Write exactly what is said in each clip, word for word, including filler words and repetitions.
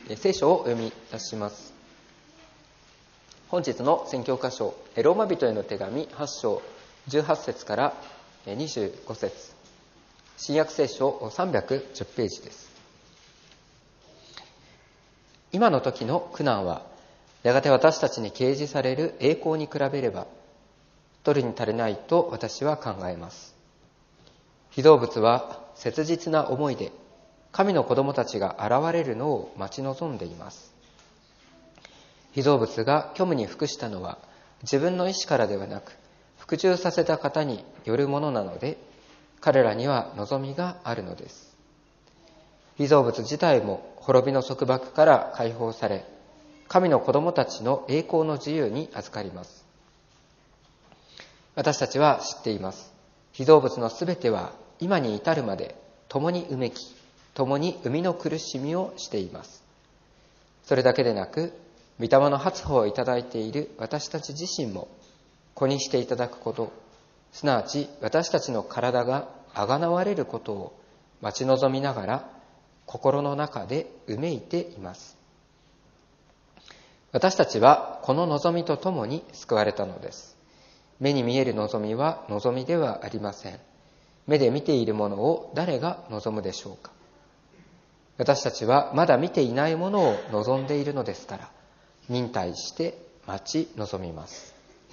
聖書をお読みいたします。本日の宣教箇所、ローマ人への手紙はち章じゅうはち節からにじゅうご節、新約聖書さんびゃくじゅうページです。今の時の苦難は、やがて私たちに掲示される栄光に比べれば、取るに足りないと私は考えます。被造物は切実な思いで、神の子供たちが現れるのを待ち望んでいます。被造物が虚無に服したのは自分の意志からではなく、服従させた方によるものなので、彼らには望みがあるのです。被造物自体も滅びの束縛から解放され、神の子供たちの栄光の自由に預かります。私たちは知っています。被造物のすべては今に至るまで共にうめき、共に生みの苦しみをしています。それだけでなく、御霊の発歩をいただいている私たち自身も子にしていただくこと、すなわち私たちの体があがなわれることを待ち望みながら、心の中でうめいています。私たちはこの望みとともに救われたのです。目に見える望みは望みではありません。目で見ているものを誰が望むでしょうか。私たちはまだ見ていないものを望んでいるのですから、忍耐して待ち望みます。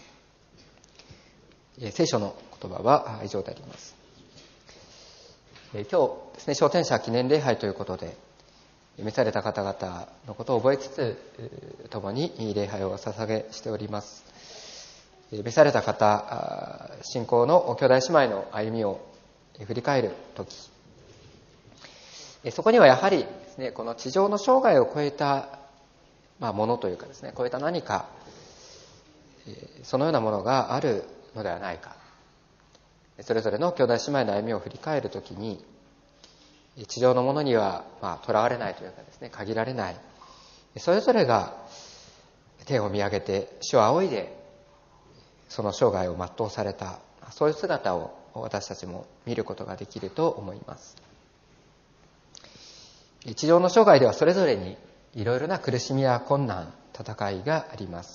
聖書の言葉は以上であります。今日ですね、昇天者記念礼拝ということで、召された方々のことを覚えつつ、共に礼拝をお捧げしております。召された方、信仰の兄弟姉妹の歩みを振り返るとき、そこにはやはりですね、この地上の生涯を超えた、まあ、ものというかですね、超えた何か、そのようなものがあるのではないか。それぞれの兄弟姉妹の歩みを振り返るときに、地上のものにはまあ囚われないというかですね、限られない。それぞれが天を見上げて主を仰いで、その生涯を全うされた、そういう姿を私たちも見ることができると思います。地上の生涯ではそれぞれにいろいろな苦しみや困難、戦いがあります。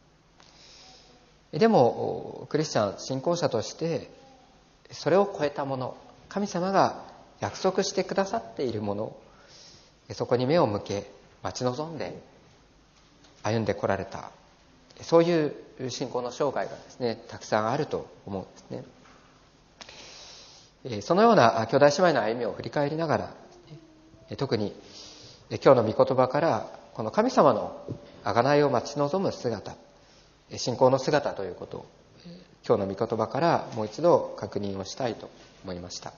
でもクリスチャン、信仰者としてそれを超えたもの、神様が約束してくださっているもの、そこに目を向け待ち望んで歩んでこられた、そういう信仰の生涯がですね、たくさんあると思うんですね。そのような兄弟姉妹の歩みを振り返りながら、特に今日の御言葉からこの神様の贖いを待ち望む姿、信仰の姿ということを今日の御言葉からもう一度確認をしたいと思いました。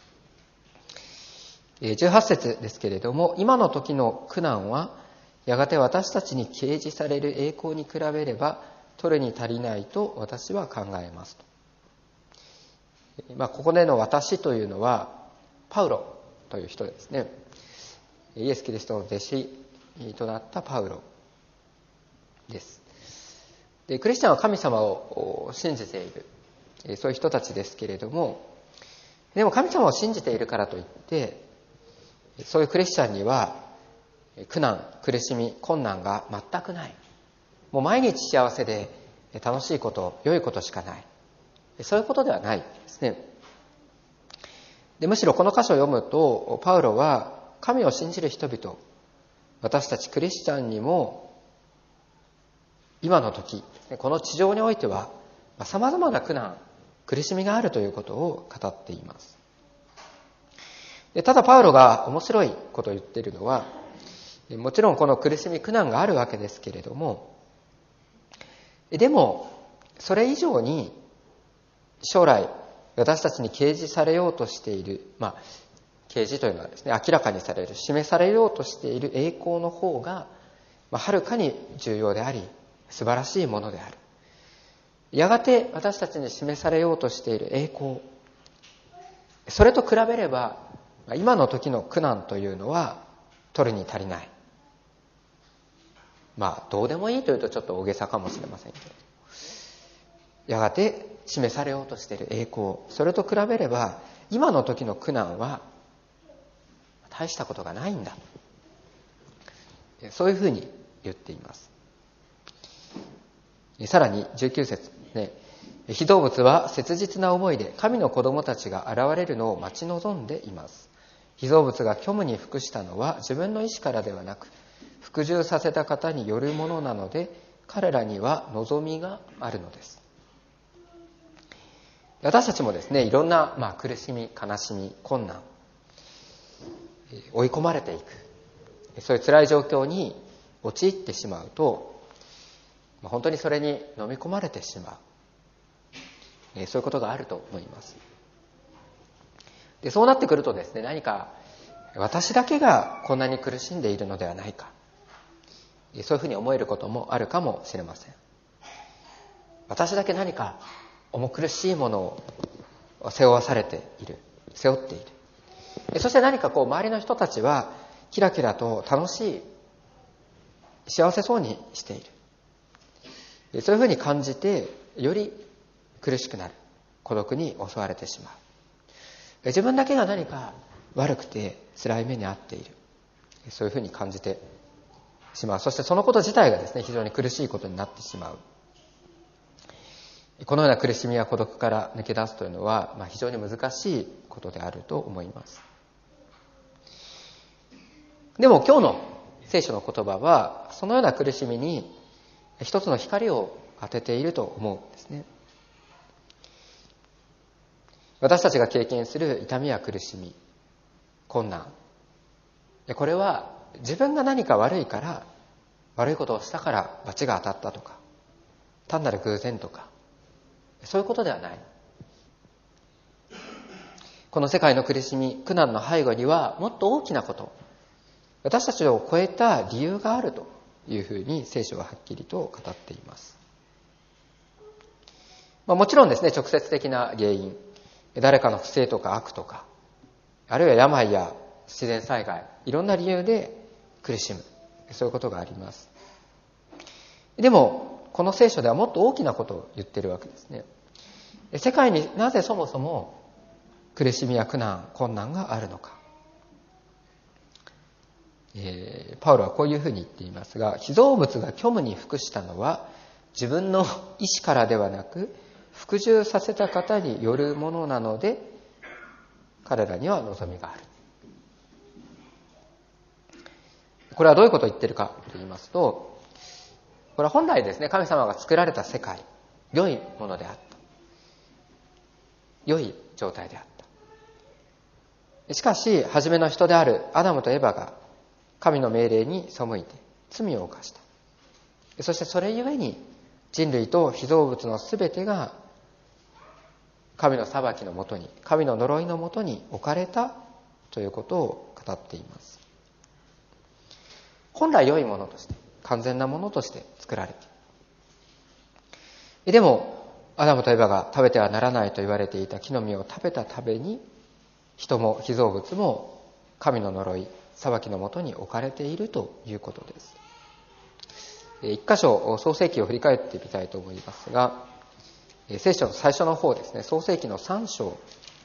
じゅうはち節ですけれども、今の時の苦難はやがて私たちに掲示される栄光に比べれば取るに足りないと私は考えますと。まあ、ここでの私というのはパウロという人ですね。イエス・キリストの弟子となったパウロです。で、クリスチャンは神様を信じている、そういう人たちですけれども、でも神様を信じているからといって、そういうクリスチャンには苦難、苦しみ、困難が全くない。もう毎日幸せで楽しいこと、良いことしかない。そういうことではないですね。で、むしろこの箇所を読むと、パウロは神を信じる人々、私たちクリスチャンにも今の時、この地上においては様々な苦難、苦しみがあるということを語っています。で、ただパウロが面白いことを言っているのは、もちろんこの苦しみ苦難があるわけですけれども、でもそれ以上に将来私たちに掲示されようとしている、まあ掲示というのはですね、明らかにされる、示されようとしている栄光の方が、まあ、はるかに重要であり、素晴らしいものである。やがて私たちに示されようとしている栄光、それと比べれば、今の時の苦難というのは取るに足りない。まあ、どうでもいいというとちょっと大げさかもしれませんけれど、やがて示されようとしている栄光、それと比べれば、今の時の苦難は大したことがないんだそういうふうに言っています。さらにじゅうきゅう節ね、被造物は切実な思いで神の子供たちが現れるのを待ち望んでいます。被造物が虚無に服したのは自分の意志からではなく、服従させた方によるものなので、彼らには望みがあるのです。私たちもですね、いろんな、まあ、苦しみ、悲しみ、困難、追い込まれていく、そういう辛い状況に陥ってしまうと、本当にそれに飲み込まれてしまう、そういうことがあると思います。で、そうなってくるとですね、何か私だけがこんなに苦しんでいるのではないか、そういうふうに思えることもあるかもしれません。私だけ何か重苦しいものを背負わされている、背負っている。そして何かこう周りの人たちはキラキラと楽しい、幸せそうにしている。そういうふうに感じて、より苦しくなる、孤独に襲われてしまう。自分だけが何か悪くて辛い目に遭っている、そういうふうに感じてしまう。そしてそのこと自体がですね、非常に苦しいことになってしまう。このような苦しみや孤独から抜け出すというのは、まあ、非常に難しいことであると思います。でも今日の聖書の言葉は、そのような苦しみに一つの光を当てていると思うんですね。私たちが経験する痛みや苦しみ、困難、これは自分が何か悪いから、悪いことをしたから罰が当たったとか、単なる偶然とか、そういうことではない。この世界の苦しみ、苦難の背後にはもっと大きなこと、私たちを超えた理由があるというふうに聖書ははっきりと語っています。まあ、もちろんですね、直接的な原因、誰かの不正とか悪とか、あるいは病や自然災害、いろんな理由で苦しむ、そういうことがあります。でもこの聖書ではもっと大きなことを言っているわけですね。世界になぜそもそも苦しみや苦難、困難があるのか、えー、パウロはこういうふうに言っていますが、被造物が虚無に服したのは自分の意志からではなく、服従させた方によるものなので、彼らには望みがある。これはどういうことを言っているかと言いますと、これは本来ですね、神様が作られた世界、良いものであった。良い状態であった。しかし、初めの人であるアダムとエバが神の命令に背いて罪を犯した。そしてそれゆえに人類と被造物のすべてが神の裁きのもとに、神の呪いのもとに置かれたということを語っています。本来良いものとして、完全なものとして作られている。でもアダムとエバが食べてはならないと言われていた木の実を食べたために、人も被造物も神の呪い、裁きのもとに置かれているということです。一箇所創世記を振り返ってみたいと思いますが、聖書の最初の方ですね、創世記のさん章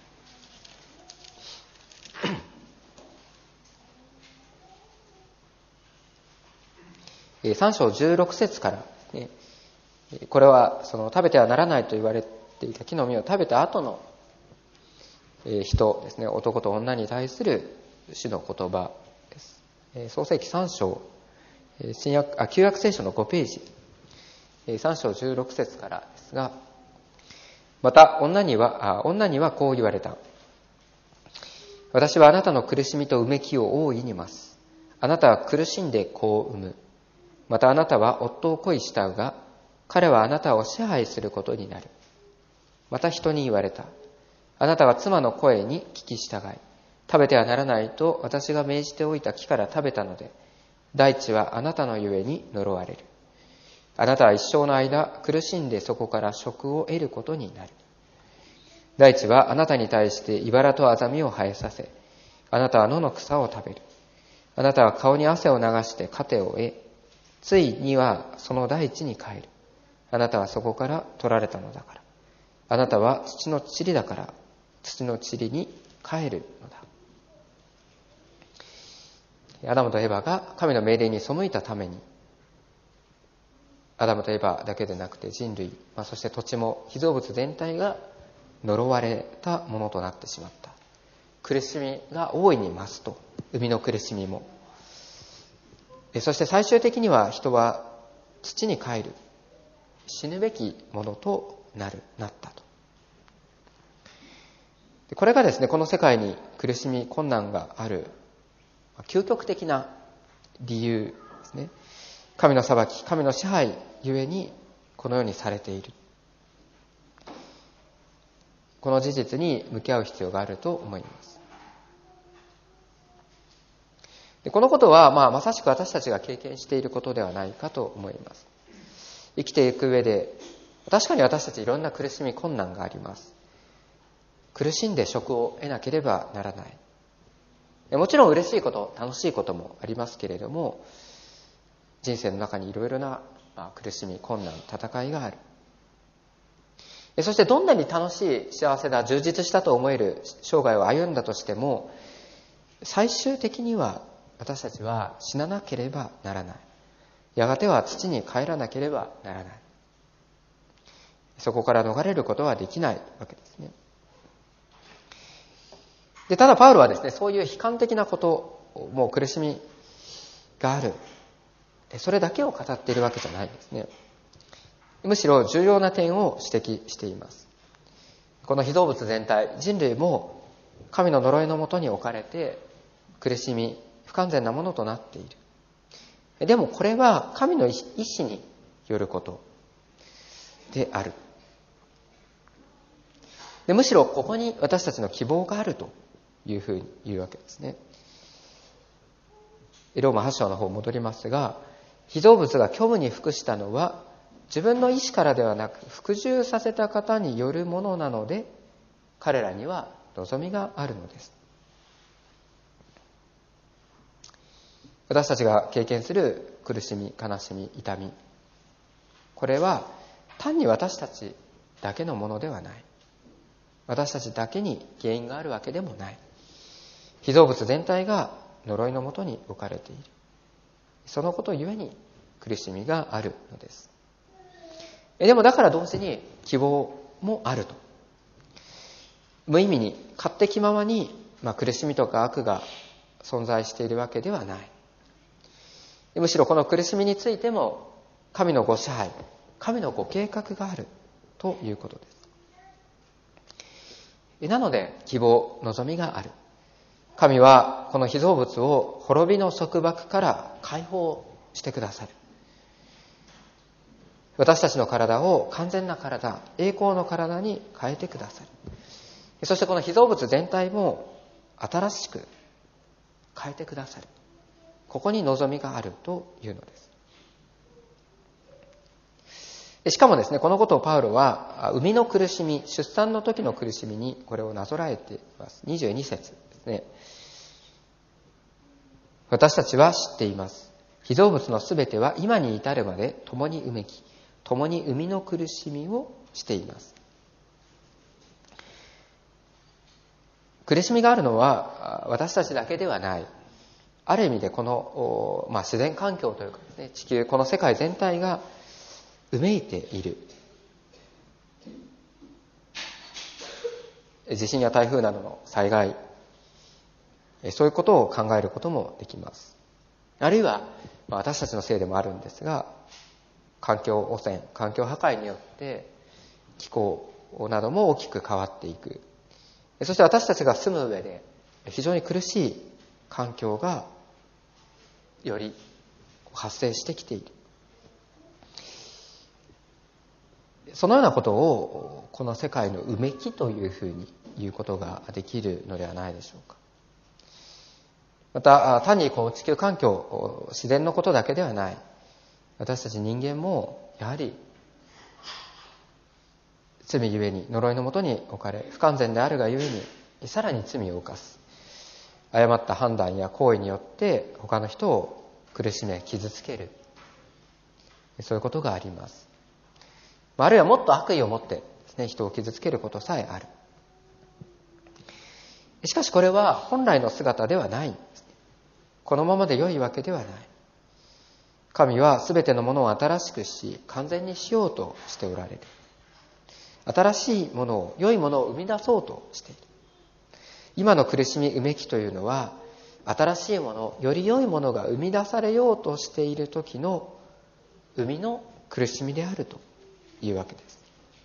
さん章じゅうろく節からですね、これはその食べてはならないと言われていた木の実を食べた後の人ですね、男と女に対する主の言葉です。創世記さん章、新約あ旧約聖書のごページ、さん章じゅうろく節からですが、また女には女にはこう言われた。私はあなたの苦しみとうめきを大いに増す。あなたは苦しんで子を産む。またあなたは夫を恋したうが、彼はあなたを支配することになる。また人に言われた。あなたは妻の声に聞き従い、食べてはならないと私が命じておいた木から食べたので、大地はあなたのゆえに呪われる。あなたは一生の間苦しんでそこから食を得ることになる。大地はあなたに対して茨とアザミを生えさせ、あなたは野の草を食べる。あなたは顔に汗を流して糧を得、ついにはその大地に帰る。あなたはそこから取られたのだから。あなたは土の塵だから土の塵に帰るのだ。 アダムとエバが神の命令に背いたために、アダムとエバだけでなくて人類、まあ、そして土地も被造物全体が呪われたものとなってしまった。苦しみが大いに増すと、生みの苦しみも。そして最終的には人は土に帰る、死ぬべきものとなる、なったと。これがですね、この世界に苦しみ、困難がある究極的な理由ですね。神の裁き、神の支配ゆえにこのようにされている。この事実に向き合う必要があると思います。でこのことは、まあ、まさしく私たちが経験していることではないかと思います。生きていく上で、確かに私たちいろんな苦しみ、困難があります。苦しんで職を得なければならない。もちろん嬉しいこと、楽しいこともありますけれども、人生の中にいろいろな苦しみ、困難、戦いがある。そしてどんなに楽しい、幸せだ、充実したと思える生涯を歩んだとしても、最終的には私たちは死ななければならない。やがては土に帰らなければならない。そこから逃れることはできないわけですね。でただパウロはですね、そういう悲観的なこと、もう苦しみがある、それだけを語っているわけじゃないんですね。むしろ重要な点を指摘しています。この被造物全体、人類も神の呪いのもとに置かれて苦しみ、不完全なものとなっている。でもこれは神の意志によることである。でむしろここに私たちの希望があるというふうに言うわけですね。ローマはち章の方戻りますが、被造物が虚無に服したのは自分の意志からではなく服従させた方によるものなので、彼らには望みがあるのです。私たちが経験する苦しみ、悲しみ、痛み、これは単に私たちだけのものではない。私たちだけに原因があるわけでもない。被造物全体が呪いのもとに置かれている。そのことゆえに苦しみがあるのです。でもだから同時に希望もあると。無意味に勝手気ままに、まあ、苦しみとか悪が存在しているわけではない。むしろこの苦しみについても神のご支配、神のご計画があるということです。なので希望、望みがある。神はこの被造物を滅びの束縛から解放してくださる。私たちの体を完全な体、栄光の体に変えてくださる。そしてこの被造物全体も新しく変えてくださる。ここに望みがあるというのです。しかもですね、このことをパウロは生みの苦しみ、出産の時の苦しみにこれをなぞらえています。にじゅうに節ですね。私たちは知っています。被造物のすべては今に至るまで共にうめき、共に生みの苦しみをしています。苦しみがあるのは私たちだけではない。ある意味でこの、まあ、自然環境というかですね、地球、この世界全体がうめいている。地震や台風などの災害、そういうことを考えることもできます。あるいは、まあ、私たちのせいでもあるんですが、環境汚染、環境破壊によって気候なども大きく変わっていく。そして私たちが住む上で非常に苦しい環境がより発生してきている。そのようなことをこの世界のうめきというふうに言うことができるのではないでしょうか。また単にこう地球環境、自然のことだけではない。私たち人間もやはり罪ゆえに、呪いのもとに置かれ、不完全であるがゆえにさらに罪を犯す。誤った判断や行為によって他の人を苦しめ、傷つける。そういうことがあります。あるいはもっと悪意を持ってですね、人を傷つけることさえある。しかしこれは本来の姿ではないんです。 このままで良いわけではない。神はすべてのものを新しくし、完全にしようとしておられる。新しいものを、良いものを生み出そうとしている。今の苦しみ、うめきというのは、新しいもの、より良いものが生み出されようとしている時の生みの苦しみであるというわけです。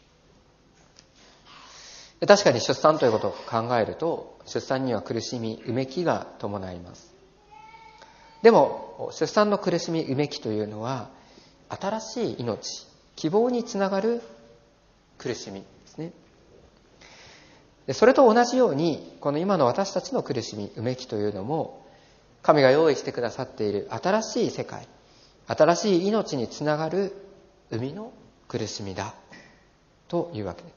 確かに出産ということを考えると、出産には苦しみ、うめきが伴います。でも、出産の苦しみ、うめきというのは、新しい命、希望につながる苦しみですね。それと同じように、この今の私たちの苦しみ、うめきというのも、神が用意してくださっている新しい世界、新しい命につながる生みの苦しみだというわけです。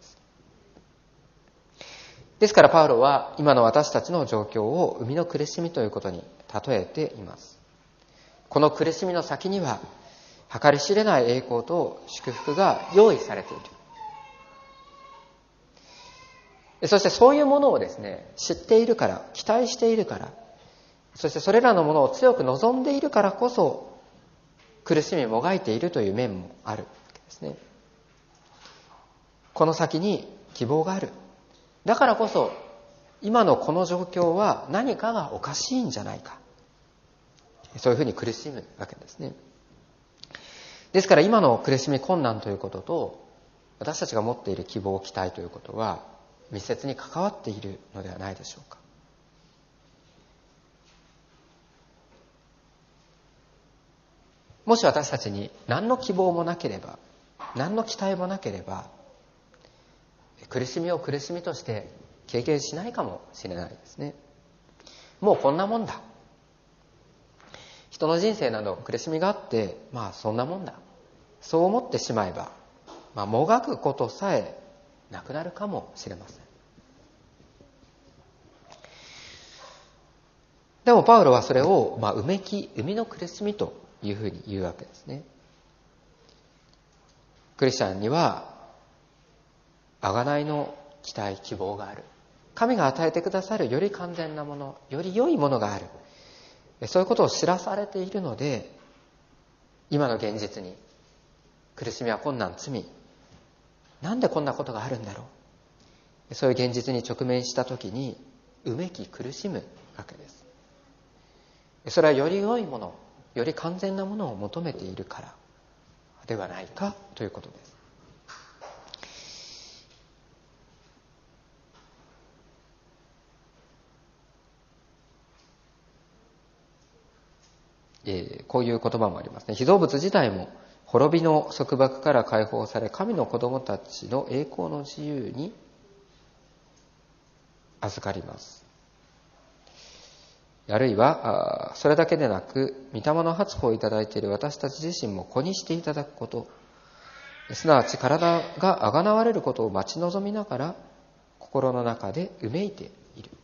ですからパウロは今の私たちの状況を生みの苦しみということに例えています。この苦しみの先には計り知れない栄光と祝福が用意されている。そしてそういうものをですね、知っているから、期待しているから、そしてそれらのものを強く望んでいるからこそ苦しみもがいているという面もあるわけですね。この先に希望がある。だからこそ今のこの状況は何かがおかしいんじゃないか、そういうふうに苦しむわけですね。ですから今の苦しみ困難ということと私たちが持っている希望期待ということは密接に関わっているのではないでしょうか。もし私たちに何の希望もなければ、何の期待もなければ、苦しみを苦しみとして経験しないかもしれないですね。もうこんなもんだ。人の人生など苦しみがあって、まあそんなもんだ。そう思ってしまえば、まあ、もがくことさえなくなるかもしれません。でもパウロはそれを、まあ、うめき、生みの苦しみというふうに言うわけですね。クリスチャンには贖いの期待、希望がある。神が与えてくださるより完全なもの、より良いものがある。そういうことを知らされているので、今の現実に苦しみは困難、罪、なんでこんなことがあるんだろう。そういう現実に直面したときにうめき苦しむわけです。それはより良いもの、より完全なものを求めているからではないかということです。えー、こういう言葉もありますね。被造物自体も滅びの束縛から解放され、神の子供たちの栄光の自由に預かります。あるいはそれだけでなく、御霊の発歩をいただいている私たち自身も子にしていただくこと、すなわち体があがなわれることを待ち望みながら心の中でうめいている。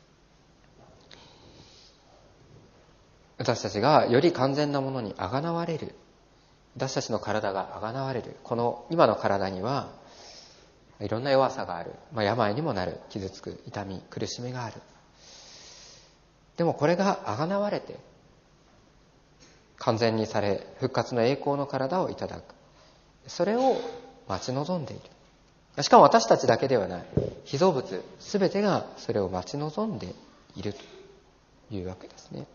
私たちがより完全なものにあがなわれる、私たちの体があがなわれる、この今の体にはいろんな弱さがある、まあ、病にもなる、傷つく、痛み、苦しみがある。でもこれがあがなわれて完全にされ、復活の栄光の体をいただく、それを待ち望んでいる。しかも私たちだけではない、被造物すべてがそれを待ち望んでいるというわけですね。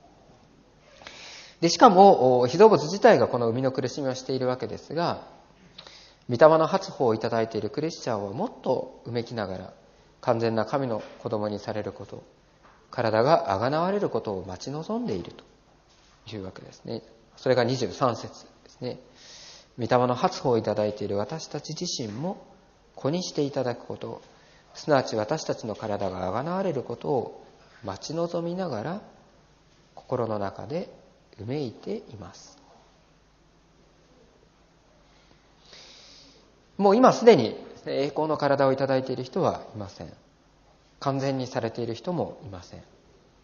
でしかも被造物自体がこの生みの苦しみをしているわけですが、御霊の発歩をいただいているクリスチャンはもっとうめきながら完全な神の子供にされること、体があがなわれることを待ち望んでいるというわけですね。それがにじゅうさん節ですね。御霊の発歩をいただいている私たち自身も子にしていただくこと、すなわち私たちの体があがなわれることを待ち望みながら心の中でうめいています。もう今すでに栄光の体をいただいている人はいません。完全にされている人もいません。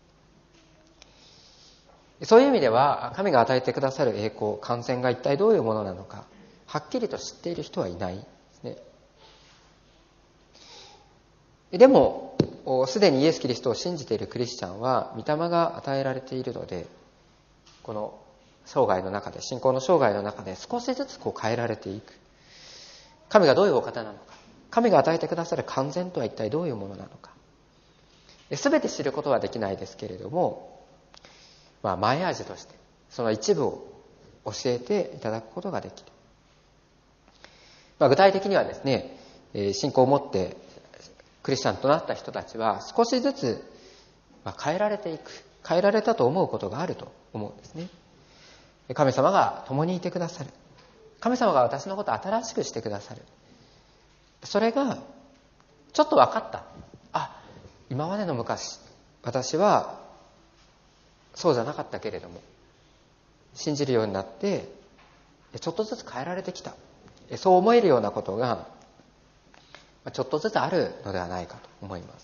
そういう意味では神が与えてくださる栄光、完全が一体どういうものなのかはっきりと知っている人はいないですね。でももうすでにイエス・キリストを信じているクリスチャンは御霊が与えられているので、この生涯の中で、信仰の生涯の中で少しずつこう変えられていく。神がどういうお方なのか、神が与えてくださる完全とは一体どういうものなのか、すべて知ることはできないですけれども、まあ、前味としてその一部を教えていただくことができる。まあ、具体的にはですね、信仰を持ってクリスチャンとなった人たちは少しずつ変えられていく、変えられたと思うことがあると思うんですね。神様が共にいてくださる、神様が私のことを新しくしてくださる、それがちょっと分かった。あ、今までの昔私はそうじゃなかったけれども信じるようになってちょっとずつ変えられてきた、そう思えるようなことがちょっとずつあるのではないかと思います。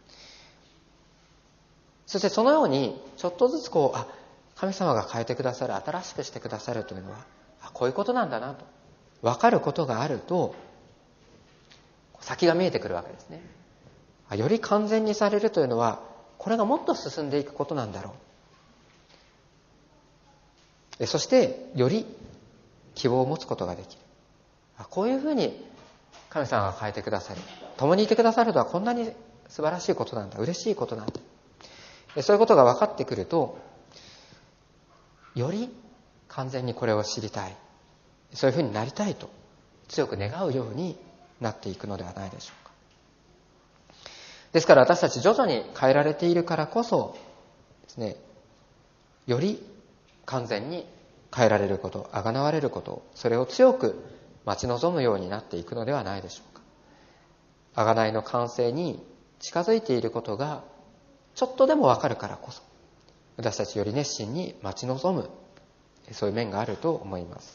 そしてそのようにちょっとずつこう、あ、神様が変えてくださる、新しくしてくださるというのは、あ、こういうことなんだなと分かることがあると、先が見えてくるわけですね。より完全にされるというのは、これがもっと進んでいくことなんだろう。そしてより希望を持つことができる。こういうふうに神様が変えてくださる、共にいてくださるとはこんなに素晴らしいことなんだ、嬉しいことなんだ、そういうことが分かってくると、より完全にこれを知りたい、そういうふうになりたいと強く願うようになっていくのではないでしょうか。ですから私たち徐々に変えられているからこそですね、より完全に変えられること、あがなわれること、それを強く待ち望むようになっていくのではないでしょうか。あがないの完成に近づいていることがちょっとでもわかるからこそ、私たちより熱心に待ち望む、そういう面があると思います。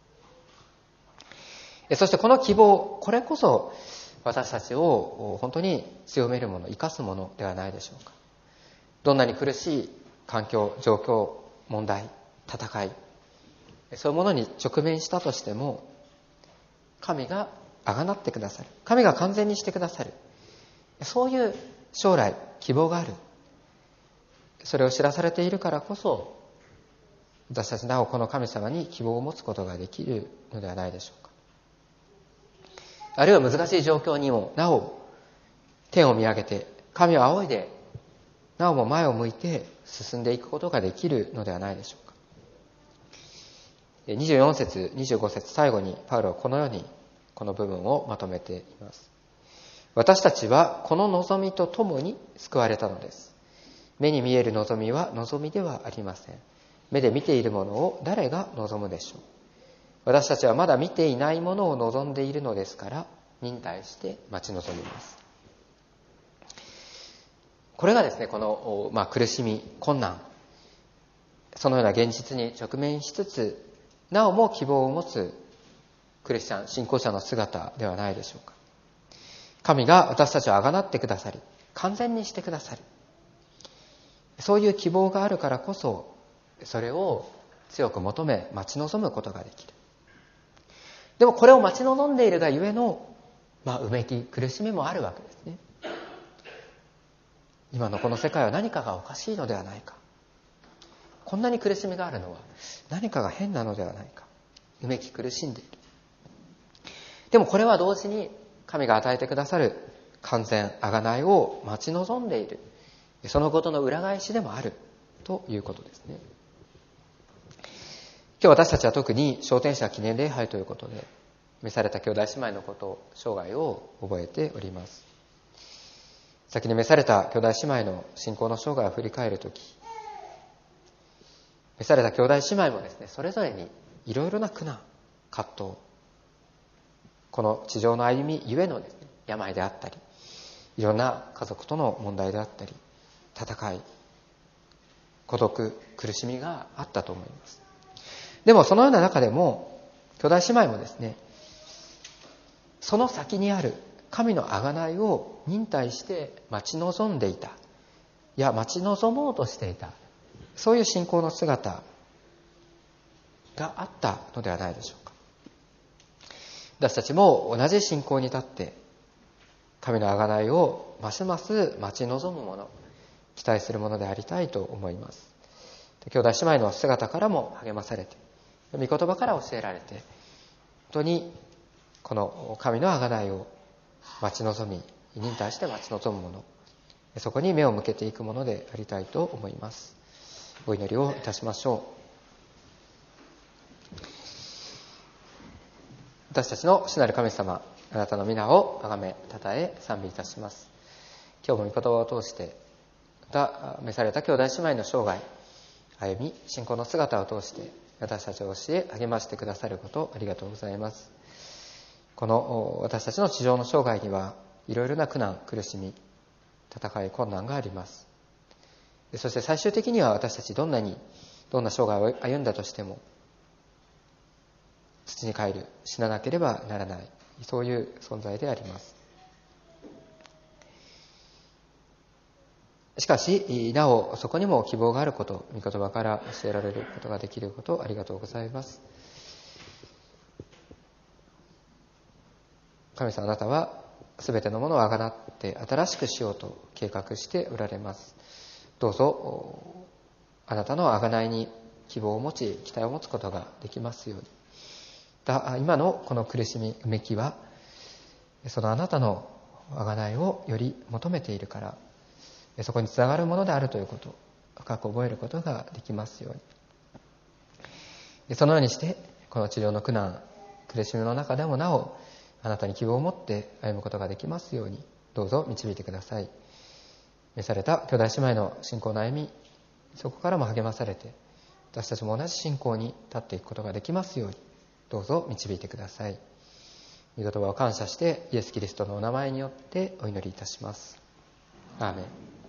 そしてこの希望、これこそ私たちを本当に強めるもの、生かすものではないでしょうか。どんなに苦しい環境、状況、問題、戦い、そういうものに直面したとしても、神があがなってくださる、神が完全にしてくださる、そういう将来、希望がある。それを知らされているからこそ、私たちなおこの神様に希望を持つことができるのではないでしょうか。あるいは難しい状況にもなお天を見上げて、神を仰いで、なおも前を向いて進んでいくことができるのではないでしょうか。にじゅうよん節、にじゅうご節、最後にパウロはこのようにこの部分をまとめています。私たちはこの望みとともに救われたのです。目に見える望みは望みではありません。目で見ているものを誰が望むでしょう。私たちはまだ見ていないものを望んでいるのですから、忍耐して待ち望みます。これがですね、この、まあ、苦しみ、困難、そのような現実に直面しつつ、なおも希望を持つクリスチャン、信仰者の姿ではないでしょうか。神が私たちをあがなってくださり、完全にしてくださる。そういう希望があるからこそ、それを強く求め、待ち望むことができる。でもこれを待ち望んでいるがゆえの、まあ、うめき、苦しみもあるわけですね。今のこの世界は何かがおかしいのではないか。こんなに苦しみがあるのは何かが変なのではないか。うめき苦しんでいる。でもこれは同時に神が与えてくださる完全贖いを待ち望んでいる。そのことの裏返しでもあるということですね。今日私たちは特に昇天者記念礼拝ということで、召された兄弟姉妹のこと、生涯を覚えております。先に召された兄弟姉妹の信仰の生涯を振り返るとき、召された兄弟姉妹もですね、それぞれにいろいろな苦難、葛藤、この地上の歩みゆえのですね、病であったり、いろんな家族との問題であったり、戦い、孤独、苦しみがあったと思います。でもそのような中でも、兄弟姉妹もですね、その先にある神の贖いを忍耐して待ち望んでいた。いや、待ち望もうとしていた。そういう信仰の姿があったのではないでしょうか。私たちも同じ信仰に立って、 神の贖いをますます待ち望むもの、期待するものでありたいと思います。兄弟姉妹の姿からも励まされて、御言葉から教えられて、本当にこの神の贖いを待ち望み、に対して待ち望むもの、そこに目を向けていくものでありたいと思います。お祈りをいたしましょう。私たちの主なる神様、あなたの皆を崇め、たたえ、賛美いたします。今日も御言葉を通して、また召された兄弟姉妹の生涯、歩み、信仰の姿を通して、私たちを教え、励ましてくださることありがとうございます。この私たちの地上の生涯には、いろいろな苦難、苦しみ、戦い、困難があります。そして最終的には私たちどんなに、どんな生涯を歩んだとしても、土に帰る、死ななければならない、そういう存在であります。しかし、なおそこにも希望があること、御言葉から教えられることができること、ありがとうございます。神様、あなたはすべてのものをあがなって新しくしようと計画しておられます。どうぞあなたのあがないに希望を持ち、期待を持つことができますように。だ今のこの苦しみ、うめきはそのあなたのあがないをより求めているから、そこにつながるものであるということを深く覚えることができますように。そのようにしてこの地上の苦難、苦しみの中でもなおあなたに希望を持って歩むことができますように、どうぞ導いてください。召された兄弟姉妹の信仰の歩み、そこからも励まされて、私たちも同じ信仰に立っていくことができますように、どうぞ導いてください。御言葉を感謝して、イエス・キリストのお名前によってお祈りいたします。アーメン。